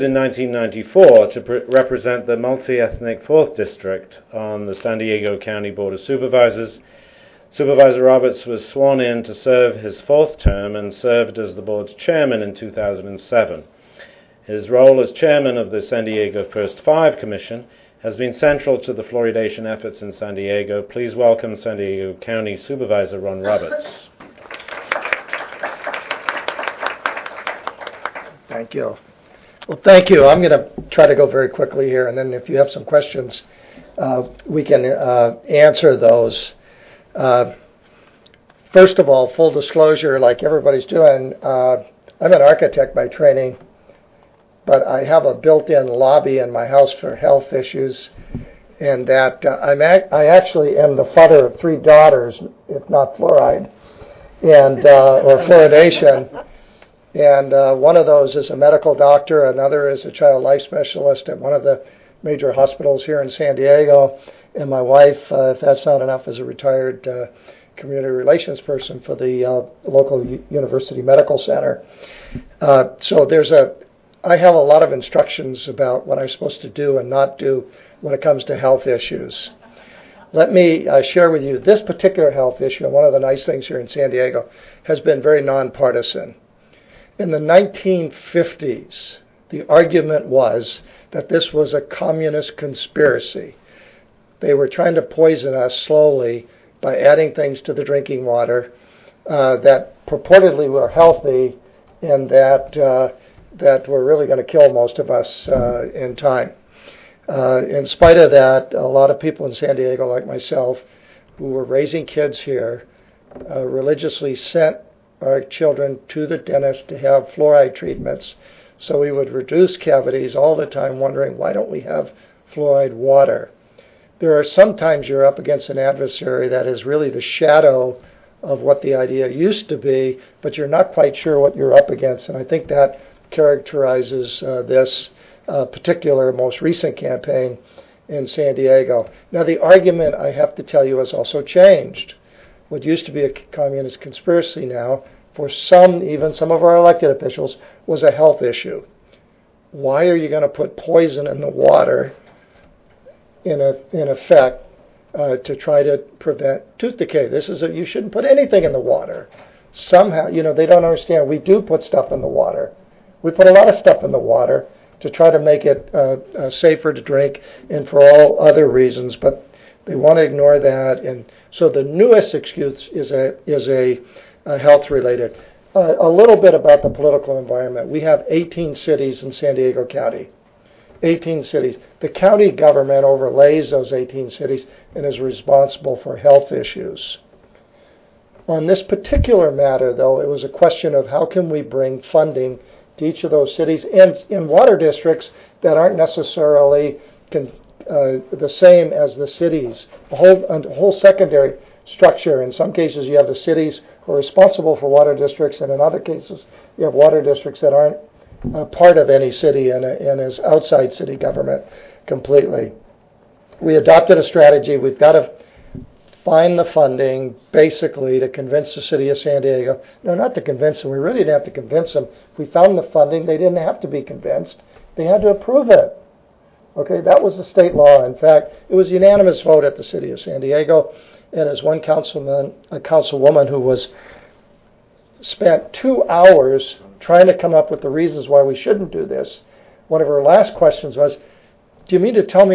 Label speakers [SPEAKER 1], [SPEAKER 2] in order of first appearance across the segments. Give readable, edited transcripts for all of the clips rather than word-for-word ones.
[SPEAKER 1] in 1994 to represent the multi-ethnic 4th District on the San Diego County Board of Supervisors. Supervisor Roberts was sworn in to serve his 4th term and served as the board's chairman in 2007. His role as chairman of the San Diego First Five Commission has been central to the fluoridation efforts in San Diego. Please welcome San Diego County Supervisor Ron Roberts.
[SPEAKER 2] Thank you. Well, thank you. I'm going to try to go very quickly here, and then if you have some questions, we can answer those. First of all, full disclosure, like everybody's doing, I'm an architect by training, but I have a built-in lobby in my house for health issues, and that I actually am the father of 3 daughters, if not fluoride, and or fluoridation. And one of those is a medical doctor, another is a child life specialist at one of the major hospitals here in San Diego, and my wife, if that's not enough, is a retired community relations person for the local university medical center. So I have a lot of instructions about what I'm supposed to do and not do when it comes to health issues. Let me share with you this particular health issue, and one of the nice things here in San Diego has been very nonpartisan. In the 1950s, the argument was that this was a communist conspiracy. They were trying to poison us slowly by adding things to the drinking water that purportedly were healthy and that were really going to kill most of us in time. In spite of that, a lot of people in San Diego, like myself, who were raising kids here, religiously sent our children to the dentist to have fluoride treatments. So we would reduce cavities all the time, wondering, why don't we have fluoride water? There are sometimes you're up against an adversary that is really the shadow of what the idea used to be, but you're not quite sure what you're up against. And I think that characterizes this particular most recent campaign in San Diego. Now, the argument, I have to tell you, has also changed. What used to be a communist conspiracy now, for even some of our elected officials, was a health issue. Why are you going to put poison in the water, in effect, to try to prevent tooth decay? You shouldn't put anything in the water. Somehow, they don't understand. We do put stuff in the water. We put a lot of stuff in the water to try to make it safer to drink and for all other reasons, but they want to ignore that. And so the newest excuse is a health-related. A little bit about the political environment. We have 18 cities in San Diego County. 18 cities. The county government overlays those 18 cities and is responsible for health issues. On this particular matter, though, it was a question of how can we bring funding to each of those cities and in water districts that aren't necessarily the same as the cities. A whole secondary structure. In some cases, you have the cities who are responsible for water districts, and in other cases, you have water districts that aren't part of any city and is outside city government completely. We adopted a strategy. We've got to find the funding, basically, to convince the city of San Diego. No, not to convince them. We really didn't have to convince them. If we found the funding, they didn't have to be convinced. They had to approve it. Okay, that was the state law. In fact, it was a unanimous vote at the city of San Diego. And as one councilwoman who spent 2 hours trying to come up with the reasons why we shouldn't do this, one of her last questions was, do you mean to tell me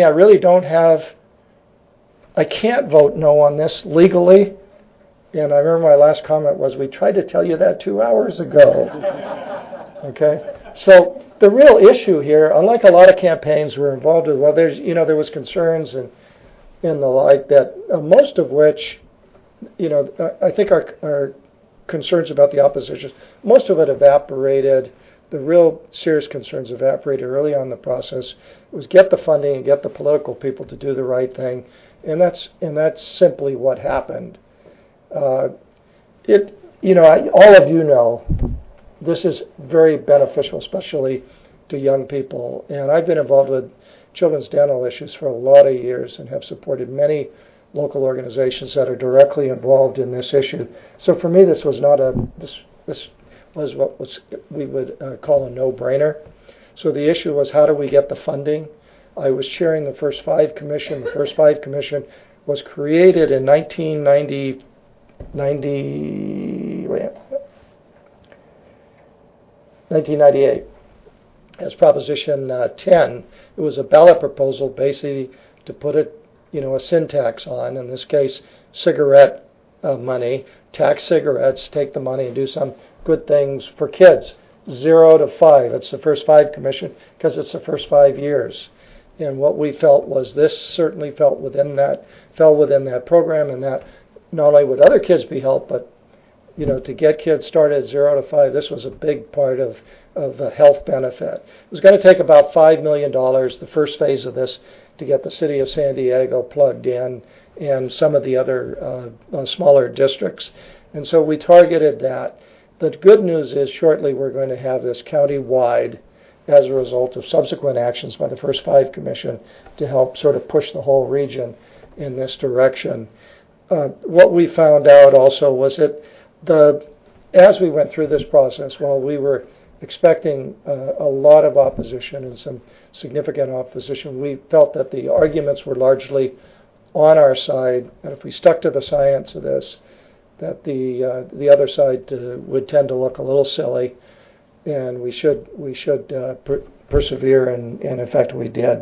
[SPEAKER 2] I can't vote no on this legally? And I remember my last comment was, we tried to tell you that 2 hours ago. Okay? So the real issue here, unlike a lot of campaigns we're involved with, there was concerns and the like that most of which, I think our concerns about the opposition, most of it evaporated. The real serious concerns evaporated early on in the process. It was get the funding and get the political people to do the right thing, and that's simply what happened. All of you know, this is very beneficial, especially to young people. And I've been involved with children's dental issues for a lot of years and have supported many local organizations that are directly involved in this issue. So for me, this was not this was what we would call a no-brainer. So the issue was, how do we get the funding? I was chairing the First Five Commission. The First Five Commission was created in 1998 as Proposition 10. It was a ballot proposal basically to put a sin tax on, in this case, cigarette money, tax cigarettes, take the money and do some good things for kids. 0 to 5. It's the First Five Commission because it's the first 5 years. And what we felt was this certainly fell within that program, and that not only would other kids be helped, but to get kids started at 0 to 5, this was a big part of a health benefit. It was going to take about $5 million, the first phase of this, to get the city of San Diego plugged in and some of the other smaller districts. And so we targeted that. The good news is shortly we're going to have this county-wide as a result of subsequent actions by the First Five Commission to help sort of push the whole region in this direction. What we found out also was that as we went through this process, while we were expecting a lot of opposition and some significant opposition, we felt that the arguments were largely on our side, and if we stuck to the science of this, that the other side would tend to look a little silly, and we should persevere, and in fact we did.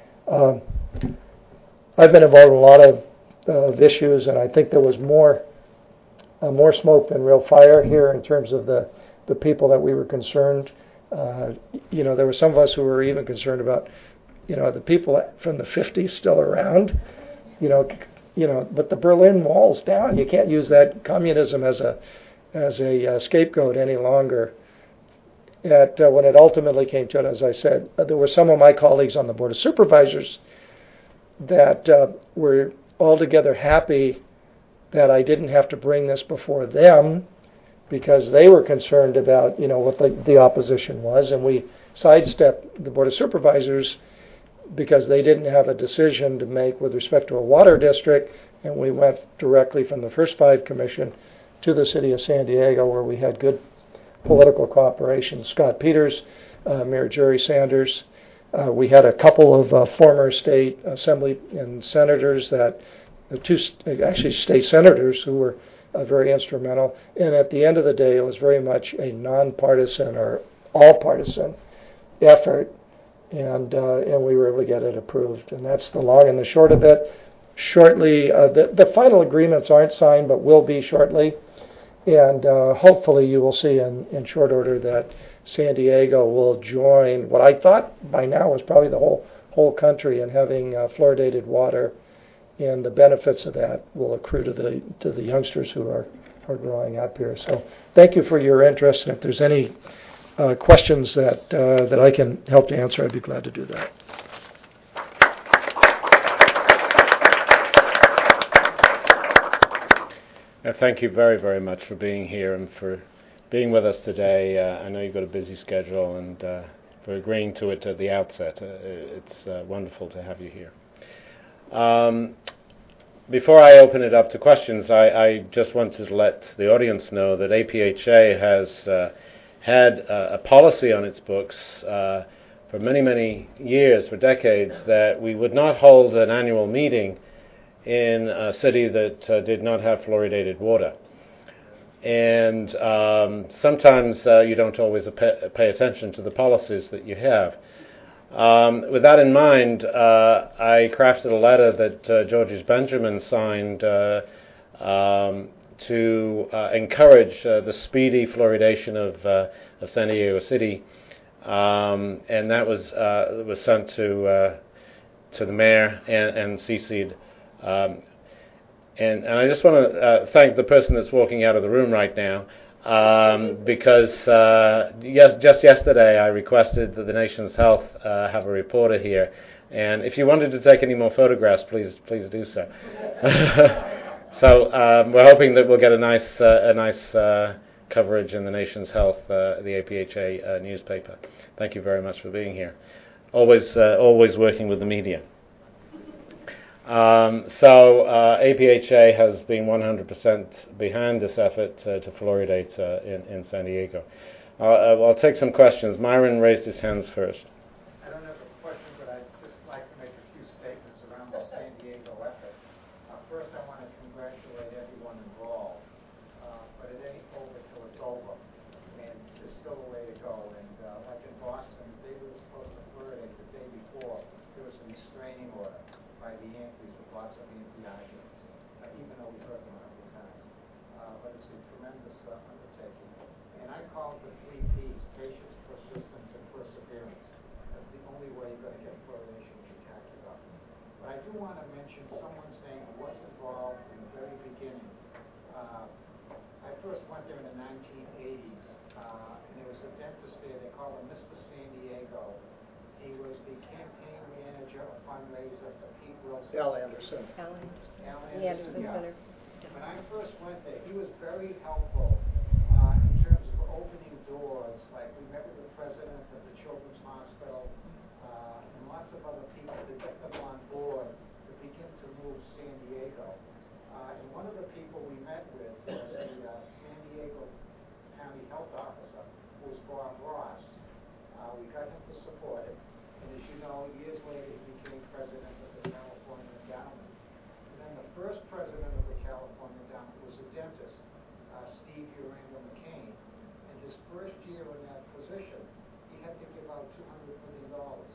[SPEAKER 2] I've been involved in a lot of issues, and I think there was more smoke than real fire here in terms of the people that we were concerned. There were some of us who were even concerned about, the people from the 50s still around, but the Berlin Wall's down. You can't use that communism as a scapegoat any longer. When it ultimately came to it, as I said, there were some of my colleagues on the Board of Supervisors that were altogether happy that I didn't have to bring this before them, because they were concerned about, what the opposition was, and we sidestepped the Board of Supervisors because they didn't have a decision to make with respect to a water district, and we went directly from the First Five Commission to the city of San Diego, where we had good political cooperation. Scott Peters, Mayor Jerry Sanders. We had a couple of former state assembly and senators actually state senators who were very instrumental. And at the end of the day, it was very much a nonpartisan or all-partisan effort, and we were able to get it approved. And that's the long and the short of it. Shortly, the final agreements aren't signed, but will be shortly. And hopefully you will see in short order that San Diego will join what I thought by now was probably the whole country in having fluoridated water, and the benefits of that will accrue to the youngsters who are growing up here. So thank you for your interest, and if there's any questions that I can help to answer, I'd be glad to do that.
[SPEAKER 1] Thank you very, very much for being here and for being with us today. I know you've got a busy schedule, and for agreeing to it at the outset. It's wonderful to have you here. Before I open it up to questions, I just wanted to let the audience know that APHA has had a policy on its books for many, many years, for decades, that we would not hold an annual meeting in a city that did not have fluoridated water. And sometimes you don't always pay attention to the policies that you have. With that in mind, I crafted a letter that Georges Benjamin signed to encourage the speedy fluoridation of San Diego City, and that was sent to the mayor and CC'd. And I just want to thank the person that's walking out of the room right now, because just yesterday I requested that the Nation's Health have a reporter here, and if you wanted to take any more photographs, please do so. So we're hoping that we'll get a nice coverage in the Nation's Health, the APHA newspaper. Thank you very much for being here. Always working with the media. So APHA has been 100% behind this effort to fluoridate in San Diego. I'll take some questions. Myron raised his hands first.
[SPEAKER 3] it ain't over till it's over. And there's still a way to go. And like in Boston, they were supposed to fluoridate the day before. There was a restraining order by the Yankees with lots of anti-arguments, even though we heard them all the time. But it's a tremendous undertaking. And I call it the 3 Ps: patience, persistence, and perseverance. That's the only way you're going to get fluoridation to catch it up. But I do want to mention someone's name who was involved in the very beginning. I first went there in the 1980s, and there was a dentist there. They called him Mr. San Diego. He was the campaign manager, a fundraiser for Pete Wilson.
[SPEAKER 2] Al Anderson.
[SPEAKER 3] Al
[SPEAKER 4] The Anderson
[SPEAKER 3] yeah.
[SPEAKER 4] Center.
[SPEAKER 3] When I first went there, he was very helpful in terms of opening doors. Like, we met with the president of the Children's Hospital and lots of other people to get them on board to begin to move San Diego. And one of the people we met with was the San Diego County Health Officer, who was Bob Ross. We got him to support it. And as you know, years later, he became president of the California Endowment. And then the first president of the California Endowment was a dentist, Steve Uranga McCain. And his first year in that position, he had to give out $200 million.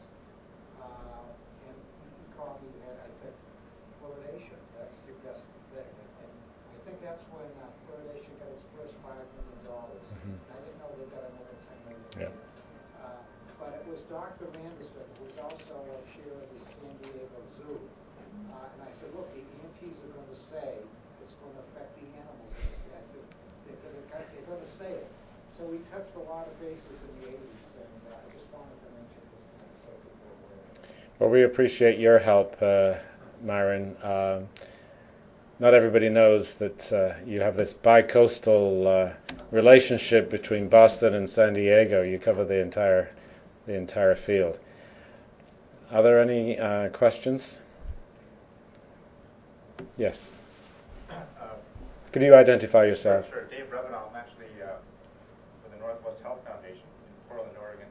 [SPEAKER 3] And he called me and I said, fluoridation, that's your best thing. And I think that's when fluoridation got its first $5 million. I didn't know they got another $10 million.
[SPEAKER 1] Yeah.
[SPEAKER 3] But it was Dr. Anderson, who was also a chair of the San Diego Zoo. And I said, look, the EMTs are going to say it's going to affect the animals. I said, they're going to say it. So we touched a lot of bases in the 80s, and I just wanted to mention this thing so people are aware.
[SPEAKER 1] Well, we appreciate your help, Myron. Not everybody knows that you have this bi-coastal relationship between Boston and San Diego. You cover the entire field. Are there any questions? Yes. Could you identify yourself?
[SPEAKER 5] Sure. Dave Revenall. I'm actually with the Northwest Health Foundation in Portland, Oregon.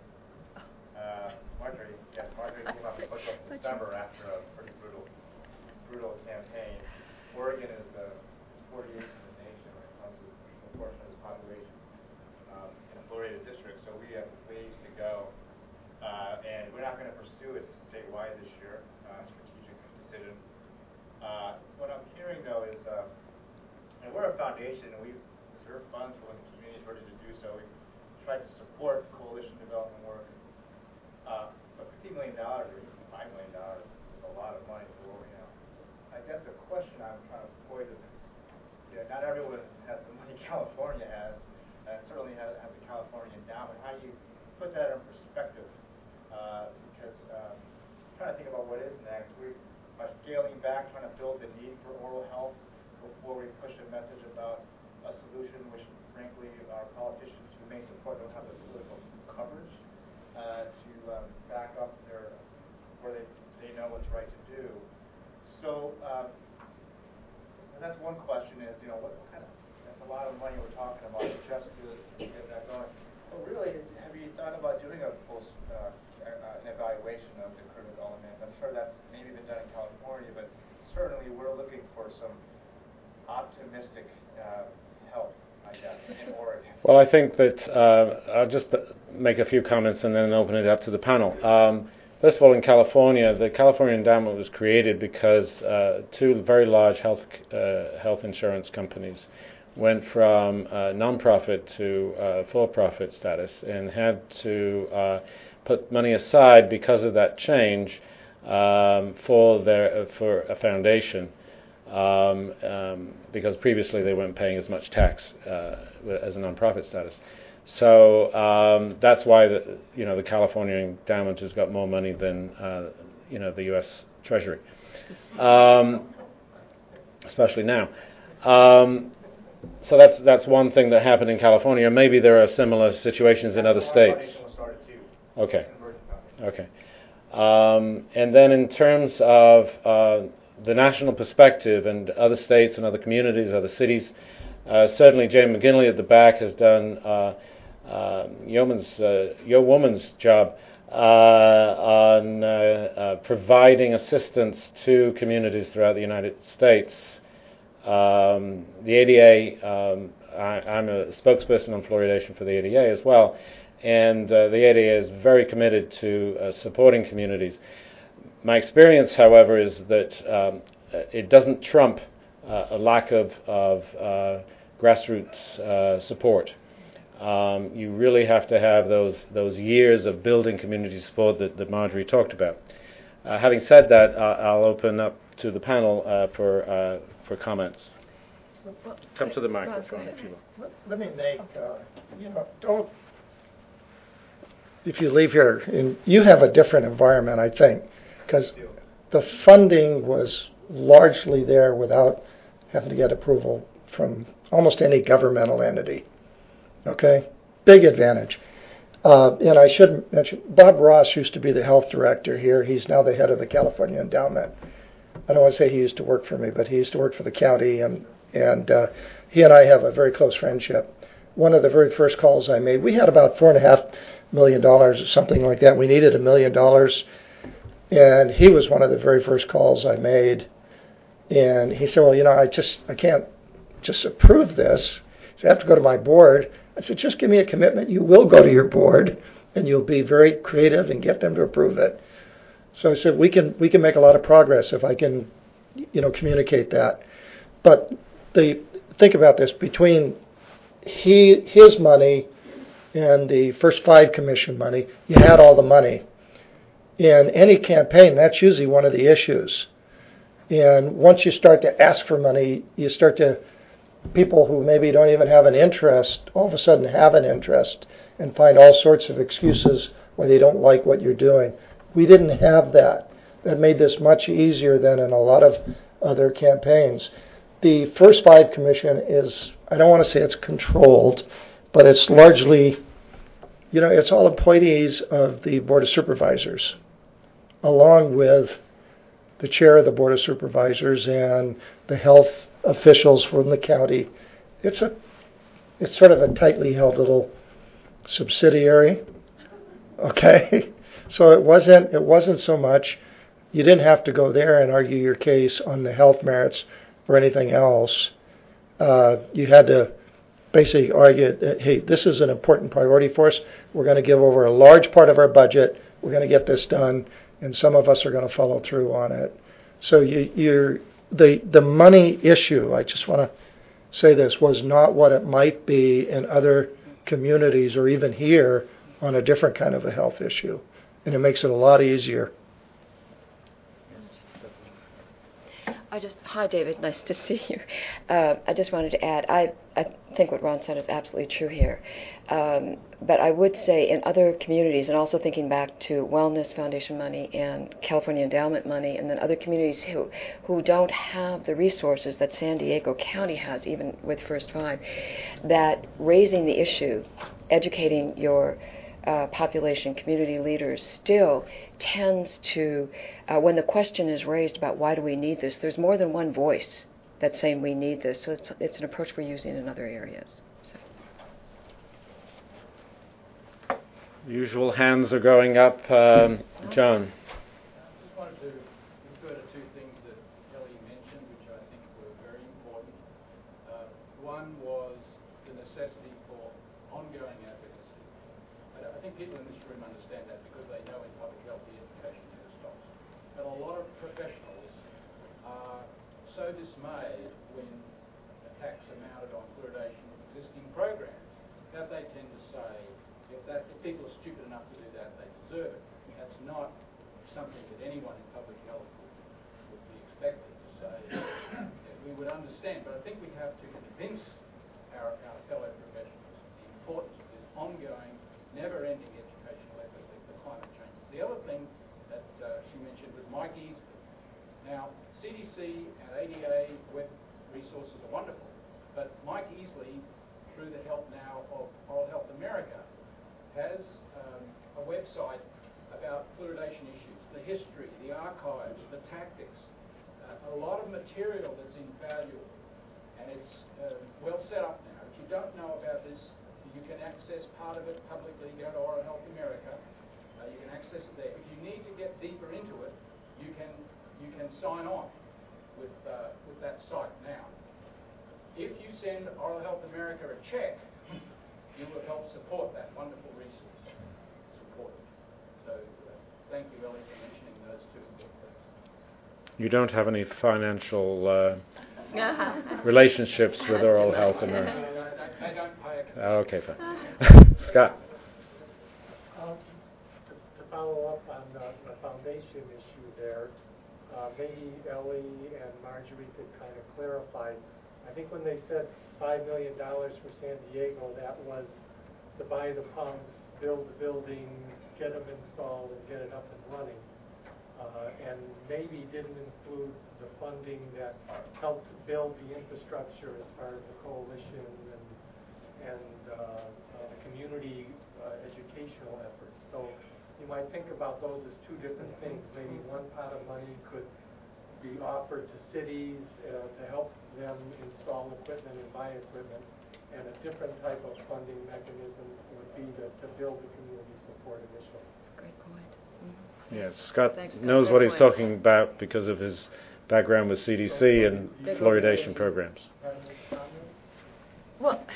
[SPEAKER 5] Marjorie came up and put up in December after a pretty brutal campaign. Oregon is 48th in the nation when it comes to the proportion of its population in a fluoridated district, so we have ways to go. And we're not going to pursue it statewide this year, strategic decision. What I'm hearing, though, is and we're a foundation, and we reserve funds for when the community is ready to do so. We try to support coalition development work. But $50 million or even $5 million is a lot of money for what we know. I guess the question I'm trying to pose is, not everyone has the money California has, and certainly has a California endowment. How do you put that in perspective? Because I'm trying to think about what is next. We are scaling back, trying to build the need for oral health before we push a message about a solution which, frankly, our politicians who may support don't have the political coverage to back up where they know what's right to do. So that's one question is, what kind of, that's a lot of money we're talking about just to get that going. But really, have you thought about doing an evaluation of the current development? I'm sure that's maybe been done in California, but certainly we're looking for some optimistic help, I guess, in Oregon.
[SPEAKER 1] Well, I think that I'll just make a few comments and then open it up to the panel. First of all, in California, the California Endowment was created because two very large health insurance companies went from non-profit to for-profit status and had to put money aside because of that change for a foundation. Because previously they weren't paying as much tax as a non-profit status. So that's why the California Endowment has got more money than the U.S. Treasury, especially now. So that's one thing that happened in California. Maybe there are similar situations in other states. Okay. And then in terms of the national perspective and other states and other communities, other cities, certainly Jane McGinley at the back has done your woman's job on providing assistance to communities throughout the United States. The ADA I'm a spokesperson on fluoridation for the ADA as well, and the ADA is very committed to supporting communities. My experience, however, is that it doesn't trump a lack of grassroots support. You really have to have those years of building community support that Marjorie talked about. Having said that, I'll open up to the panel for comments. Come to the microphone if you will.
[SPEAKER 2] Let me make, don't, if you leave here, and you have a different environment, I think, because the funding was largely there without having to get approval from almost any governmental entity. Okay? Big advantage. And I should mention, Bob Ross used to be the health director here. He's now the head of the California Endowment. I don't want to say he used to work for me, but he used to work for the county, and he and I have a very close friendship. One of the very first calls I made, we had about $4.5 million or something like that. We needed $1 million, and he was one of the very first calls I made. And he said, well, I can't just approve this. So I have to go to my board. I said, just give me a commitment. You will go to your board, and you'll be very creative and get them to approve it. So I said, we can make a lot of progress if I can, communicate that. But think about this, between his money and the first 5 commission money, you had all the money. In any campaign, that's usually one of the issues. And once you start to ask for money, people who maybe don't even have an interest, all of a sudden have an interest and find all sorts of excuses why they don't like what you're doing. We didn't have that. That made this much easier than in a lot of other campaigns. The first 5 commission is, I don't want to say it's controlled, but it's largely, it's all appointees of the Board of Supervisors, along with the chair of the Board of Supervisors and the health officials from the county. It's sort of a tightly held little subsidiary. Okay? So it wasn't so much, you didn't have to go there and argue your case on the health merits or anything else. You had to basically argue that, hey, this is an important priority for us. We're going to give over a large part of our budget. We're going to get this done, and some of us are going to follow through on it. So the money issue, I just want to say this, was not what it might be in other communities or even here on a different kind of a health issue. And it makes it a lot easier.
[SPEAKER 4] Hi, David. Nice to see you. I just wanted to add, I think what Ron said is absolutely true here. But I would say in other communities, and also thinking back to Wellness Foundation money and California Endowment money, and then other communities who don't have the resources that San Diego County has, even with First 5, that raising the issue, educating your population, community leaders, still tends to, when the question is raised about why do we need this, there's more than one voice that's saying we need this. So it's an approach we're using in other areas. So.
[SPEAKER 1] Usual hands are going up. John.
[SPEAKER 6] I just wanted to refer to 2 things that Ellie mentioned, which I think were very important. One was the necessity for ongoing advocacy. I think people in this room understand that because they know in public health the education never stops. But a lot of professionals are so dismayed when attacks are mounted on fluoridation of existing programs that they tend to say, if people are stupid enough to do that, they deserve it. That's not something that anyone in public health would be expected to say that we would understand. But I think we have to convince our fellow professionals the importance of this ongoing, never-ending educational effort for climate change. The other thing that she mentioned was Mike Easley. Now, CDC and ADA web resources are wonderful, but Mike Easley, through the help now of Oral Health America, has a website about fluoridation issues, the history, the archives, the tactics, a lot of material that's invaluable, and it's well set up now. If you don't know about this, you can access part of it publicly. Go to Oral Health America. You can access it there. If you need to get deeper into it, you can sign on with that site now. if you send Oral Health America a check, you will help support that wonderful resource. Support it. So thank you, Ellie, for mentioning those two important things.
[SPEAKER 1] You don't have any financial relationships with Oral Health America?
[SPEAKER 6] I don't pay a
[SPEAKER 1] Okay, fine. Scott?
[SPEAKER 7] To follow up on the foundation issue there, maybe Ellie and Marjorie could kind of clarify. I think when they said $5 million for San Diego, that was to buy the pumps, build the buildings, get them installed, and get it up and running. And maybe didn't include the funding that helped build the infrastructure as far as the coalition and the community educational efforts. So you might think about those as two different things. Maybe one pot of money could be offered to cities to help them install equipment and buy equipment, and a different type of funding mechanism would be to build the community support initiative.
[SPEAKER 4] Great point.
[SPEAKER 1] Yes, Scott
[SPEAKER 4] Thanks, Scott.
[SPEAKER 1] knows
[SPEAKER 4] Good
[SPEAKER 1] what he's
[SPEAKER 4] point.
[SPEAKER 1] talking about because of his background with CDC and fluoridation programs.
[SPEAKER 4] Well,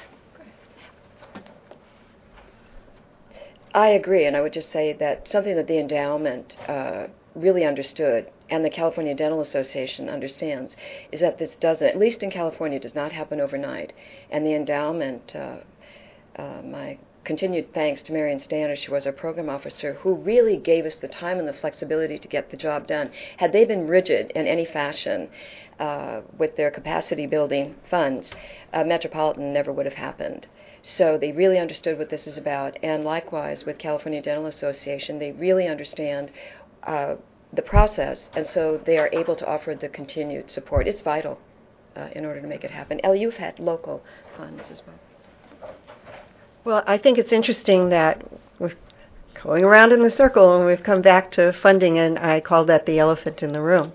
[SPEAKER 4] I agree, and I would just say that something that the endowment really understood, and the California Dental Association understands, is that this doesn't, at least in California, does not happen overnight. And the endowment, my continued thanks to Marion Standish, she was our program officer, who really gave us the time and the flexibility to get the job done. Had they been rigid in any fashion with their capacity building funds, Metropolitan never would have happened. So they really understood what this is about, and likewise with California Dental Association, they really understand the process, and so they are able to offer the continued support. It's vital in order to make it happen. Ellie, you've had local funds as well.
[SPEAKER 8] Well, I think it's interesting that we're going around in the circle and we've come back to funding, and I call that the elephant in the room.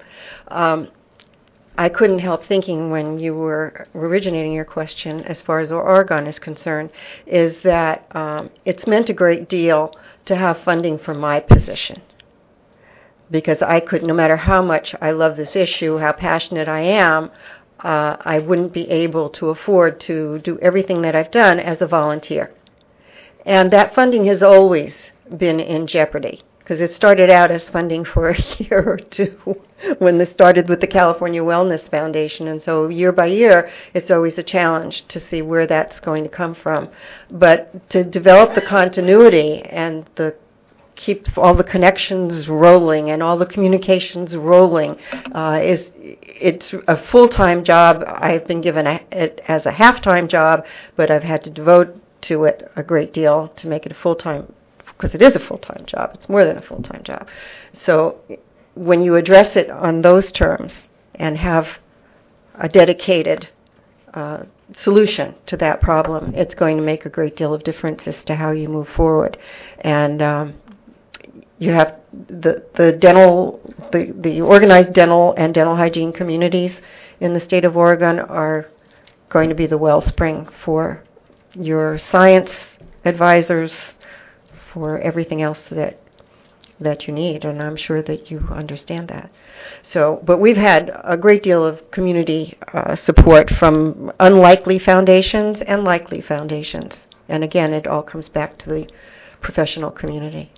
[SPEAKER 8] I couldn't help thinking when you were originating your question, as far as Oregon is concerned, is that it's meant a great deal to have funding for my position. Because I could, no matter how much I love this issue, how passionate I am, I wouldn't be able to afford to do everything that I've done as a volunteer. And that funding has always been in jeopardy, because it started out as funding for a year or two when this started with the California Wellness Foundation. And so year by year, it's always a challenge to see where that's going to come from. But to develop the continuity and keep all the connections rolling and all the communications rolling it's a full-time job. I've been given it as a half-time job, but I've had to devote to it a great deal to make it a full-time, because it is a full-time job. It's more than a full-time job. So when you address it on those terms and have a dedicated solution to that problem, it's going to make a great deal of difference as to how you move forward. And you have the organized dental and dental hygiene communities in the state of Oregon are going to be the wellspring for your science advisors, for everything else that you need, and I'm sure that you understand that. So, but we've had a great deal of community support from unlikely foundations and likely foundations, and again, it all comes back to the professional community.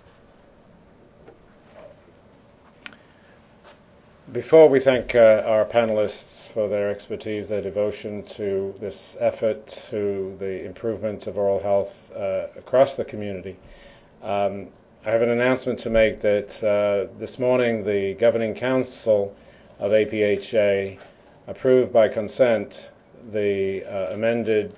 [SPEAKER 1] Before we thank our panelists for their expertise, their devotion to this effort to the improvement of oral health across the community, I have an announcement to make that this morning the Governing Council of APHA approved by consent the amended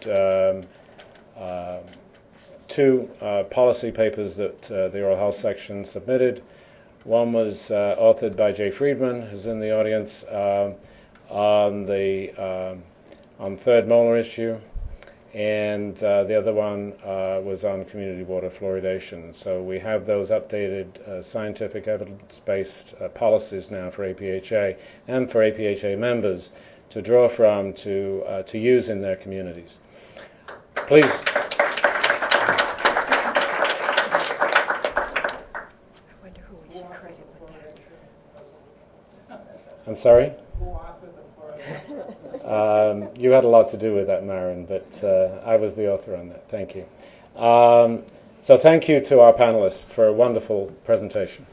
[SPEAKER 1] two policy papers that the oral health section submitted. One was authored by Jay Friedman, who's in the audience, on third molar issue, and the other one was on community water fluoridation. So we have those updated scientific evidence-based policies now for APHA and for APHA members to draw from to use in their communities. Please. I'm sorry? You had a lot to do with that, Marin, but I was the author on that. Thank you. So thank you to our panelists for a wonderful presentation.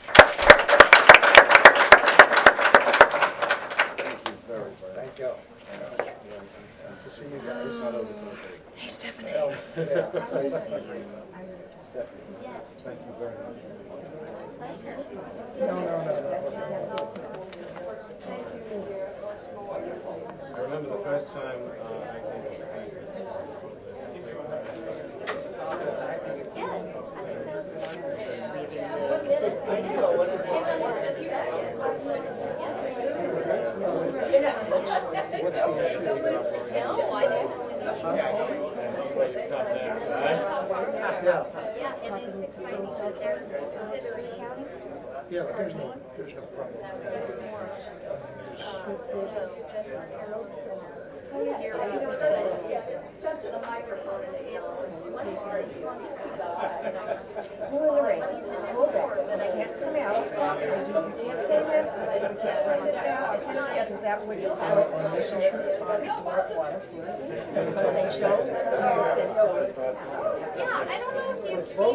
[SPEAKER 2] Thank you. Nice to see you guys.
[SPEAKER 4] Hey, Stephanie.
[SPEAKER 2] Thank you very much. No.
[SPEAKER 1] I remember the first time I
[SPEAKER 2] What's the issue? Yeah, but there's no problem.
[SPEAKER 9] Jump to the microphone and I don't know if you've seen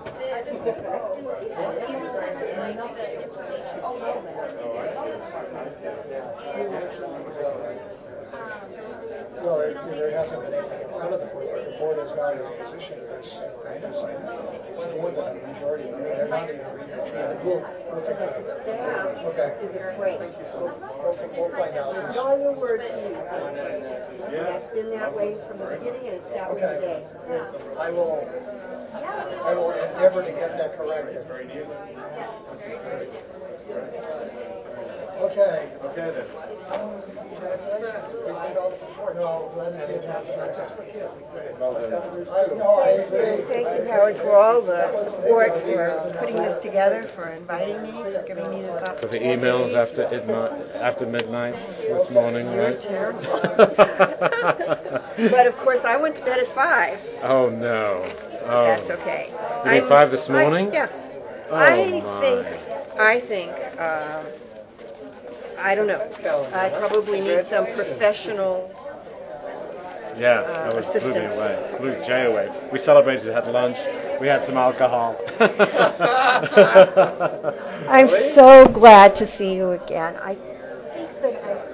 [SPEAKER 2] Well, there hasn't been anything in front of the board. The board is not in opposition to this. There's more than a majority. I mean, they're not even reading it. We'll take care of it. Okay. We'll find out.
[SPEAKER 9] all your words mean. It's been that way from the beginning, and it's that way today.
[SPEAKER 2] I will endeavor to get that corrected. Okay.
[SPEAKER 1] Okay then.
[SPEAKER 2] No, Glenn didn't have to.
[SPEAKER 1] Well done.
[SPEAKER 2] No, I agree.
[SPEAKER 8] Thank you, Howard, for all the support, for putting this together, for inviting me, for giving me this
[SPEAKER 1] For
[SPEAKER 8] opportunity.
[SPEAKER 1] the emails after midnight this morning,
[SPEAKER 8] You're
[SPEAKER 1] right?
[SPEAKER 8] terrible. But of course, I went to bed at 5.
[SPEAKER 1] Oh no. Oh.
[SPEAKER 8] That's okay.
[SPEAKER 1] You mean 5 this morning?
[SPEAKER 8] Yeah.
[SPEAKER 1] Oh,
[SPEAKER 8] I think, I don't know. I probably need some professional.
[SPEAKER 1] Yeah, that was blew me
[SPEAKER 8] assistance.
[SPEAKER 1] away. Blew Jay away. We celebrated at lunch. We had some alcohol.
[SPEAKER 8] I'm so glad to see you again. I think that